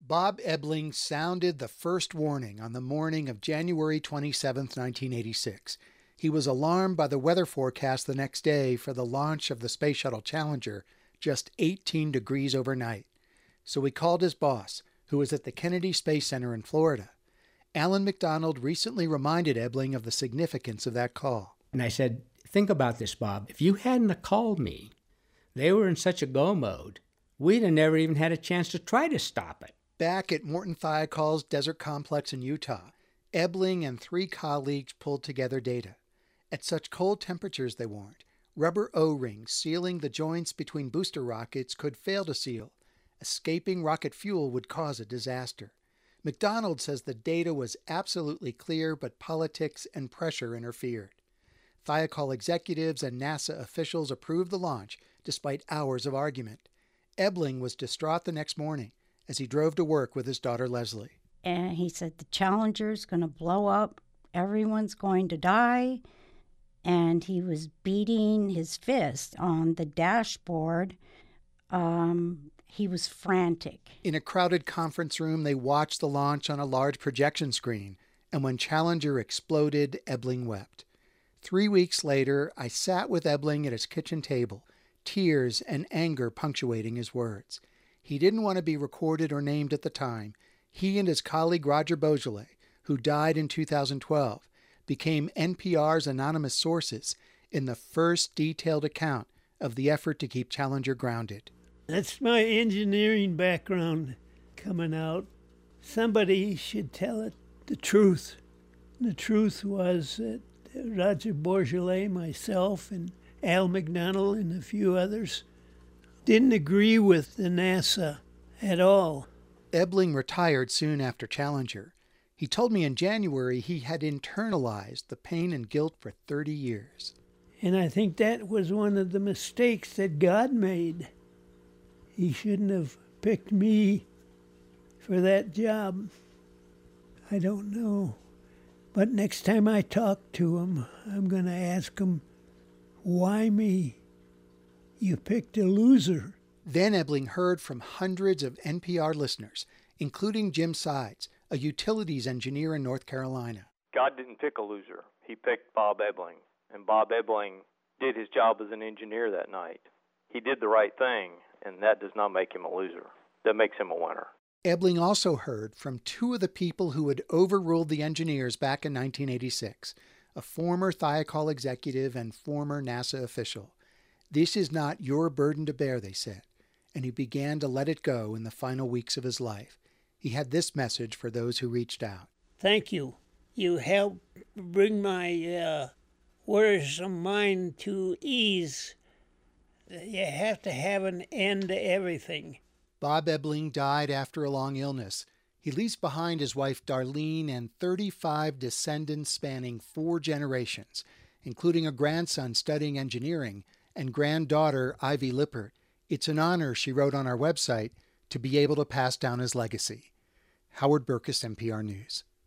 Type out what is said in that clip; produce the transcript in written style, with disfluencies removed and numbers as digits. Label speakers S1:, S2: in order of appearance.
S1: Bob Ebling sounded the first warning on the morning of January 27, 1986. He was alarmed by the weather forecast the next day for the launch of the Space Shuttle Challenger, just 18 degrees overnight. So he called his boss, who was at the Kennedy Space Center in Florida. Alan McDonald recently reminded Ebling of the significance of that call.
S2: And I said, think about this, Bob. If you hadn't have called me, they were in such a go mode, we'd have never even had a chance to try to stop it.
S1: Back at Morton Thiokol's desert complex in Utah, Ebling and 3 colleagues pulled together data. At such cold temperatures, they warned, rubber O-rings sealing the joints between booster rockets could fail to seal. Escaping rocket fuel would cause a disaster. McDonald says the data was absolutely clear, but politics and pressure interfered. Thiokol executives and NASA officials approved the launch despite hours of argument. Ebling was distraught the next morning as he drove to work with his daughter Leslie.
S3: And he said, the Challenger's going to blow up. Everyone's going to die. And he was beating his fist on the dashboard. He was frantic.
S1: In a crowded conference room, they watched the launch on a large projection screen. And when Challenger exploded, Ebling wept. 3 weeks later, I sat with Ebling at his kitchen table, tears and anger punctuating his words. He didn't want to be recorded or named at the time. He and his colleague Roger Beaujolais, who died in 2012, became NPR's anonymous sources in the first detailed account of the effort to keep Challenger grounded.
S4: That's my engineering background coming out. Somebody should tell it the truth. The truth was that Roger Beaujolais, myself, and Al McDonald and a few others didn't agree with the NASA at all.
S1: Ebling retired soon after Challenger. He told me in January he had internalized the pain and guilt for 30 years.
S4: And I think that was one of the mistakes that God made. He shouldn't have picked me for that job. I don't know. But next time I talk to him, I'm going to ask him, why me? You picked a loser.
S1: Then Ebling heard from hundreds of NPR listeners, including Jim Sides, a utilities engineer in North Carolina.
S5: God didn't pick a loser. He picked Bob Ebling. And Bob Ebling did his job as an engineer that night. He did the right thing, and that does not make him a loser. That makes him a winner.
S1: Ebling also heard from 2 of the people who had overruled the engineers back in 1986, a former Thiokol executive and former NASA official. This is not your burden to bear, they said, and he began to let it go in the final weeks of his life. He had this message for those who reached out.
S4: Thank you. You helped bring my worrisome mind to ease. You have to have an end to everything.
S1: Bob Ebling died after a long illness. He leaves behind his wife Darlene and 35 descendants spanning 4 generations, including a grandson studying engineering and granddaughter Ivy Lippert. It's an honor, she wrote on our website, to be able to pass down his legacy. Howard Burkus, NPR News.